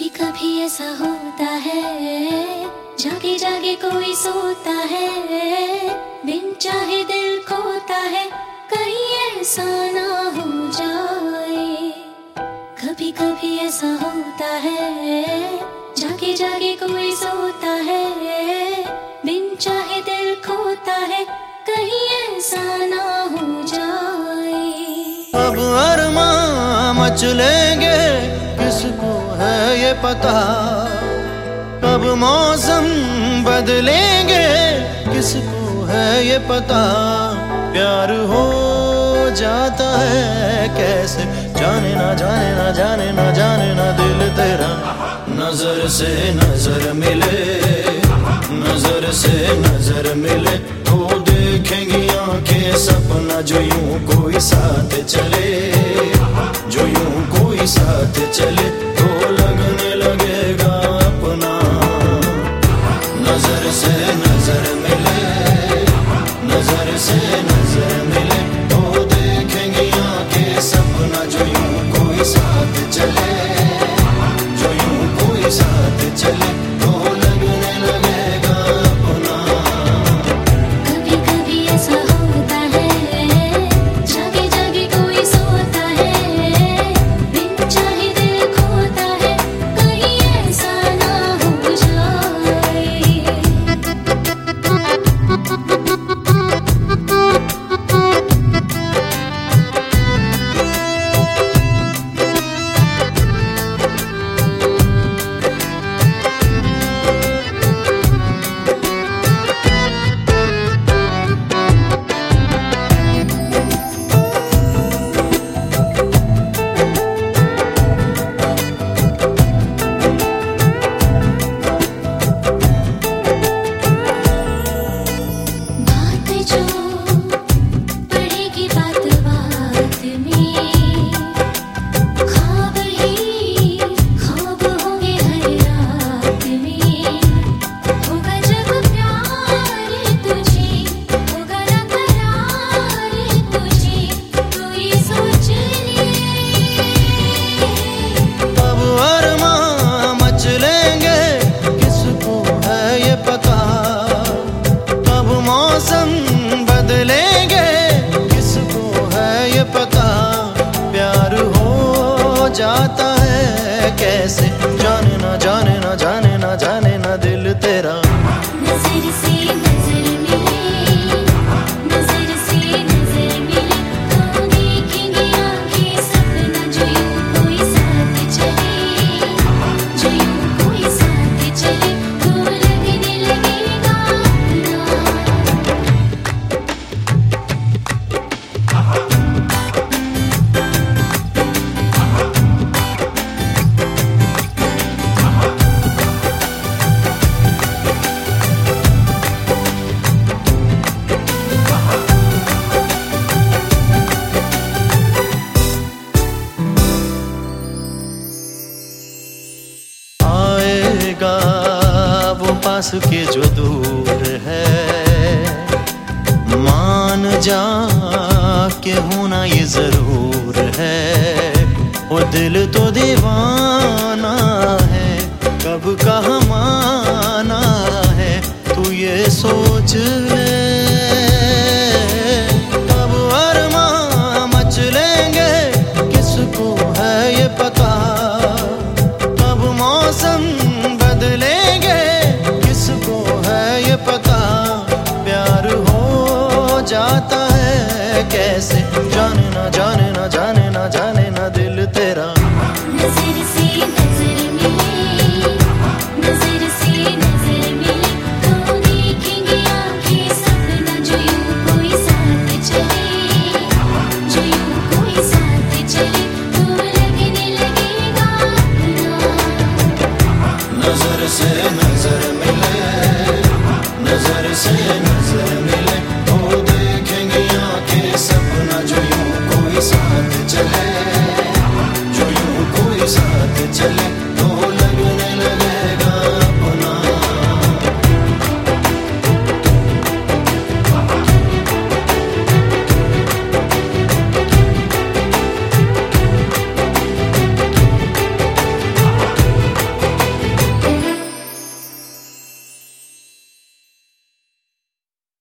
कभी ऐसा होता है, जागे जागे कोई सोता है, बिन चाहे दिल खोता है, कहीं ऐसा ना हो जाए। कभी कभी ऐसा होता है, जागे जागे कोई सोता है, बिन चाहे दिल खोता है, कहीं ऐसा ना हो जाए। अब अरमां मचलेंगे किसको है ये पता, कब मौसम बदलेंगे किसको है ये पता। प्यार हो जाता है कैसे, जाने ना जाने ना जाने ना जाने ना दिल तेरा। नजर से नजर मिले, नजर से नजर मिले तो देखेंगी आंखें सपना, जो यूं कोई साथ चले, जो यूं कोई साथ चले तो लगने लगेगा अपना। नजर से नजर मिले, नजर से नजर मिले तो देखेंगे आंखें सपना, जो यूं कोई साथ चले, जो यूं कोई साथ चले तो लगने लगेगा अपना। कभी कभी ऐसा होता है, जागे जागे कोई सोता है, बिन चाहे दिल खोता है, कहीं ऐसा ना हो जाए। बात जो पड़ेगी बात बात में, ख्वाब ही ख्वाब होंगे हर रात में। होगा जब प्यार तुझे, होगा ना करार तुझे, तू ये सोच ले। अब अरमां मचलेंगे किसको है ये पता, कब मौसम बदलेंगे किसको है ये पता। प्यार हो जाता है कैसे, जाने ना जाने ना जाने ना जाने ना दिल तेरा। नजर से नजर मिले, नजर से नजर मिले तो देखेंगे आंखें सपना, जो यूं कोई साथ चले, जो यूं कोई साथ चले तो लगने लगेगा आएगा वो पास के जो दूर है, मान जा के होना ये जरूर है। वो दिल तो दीवाना है, कब कहाँ माना है तू ये सोच ले। कब अरमां मचलेंगे किसको है ये पता, कब मौसम बदलेंगे किसको है ये पता। प्यार हो जाता है कैसे, जाने ना जाने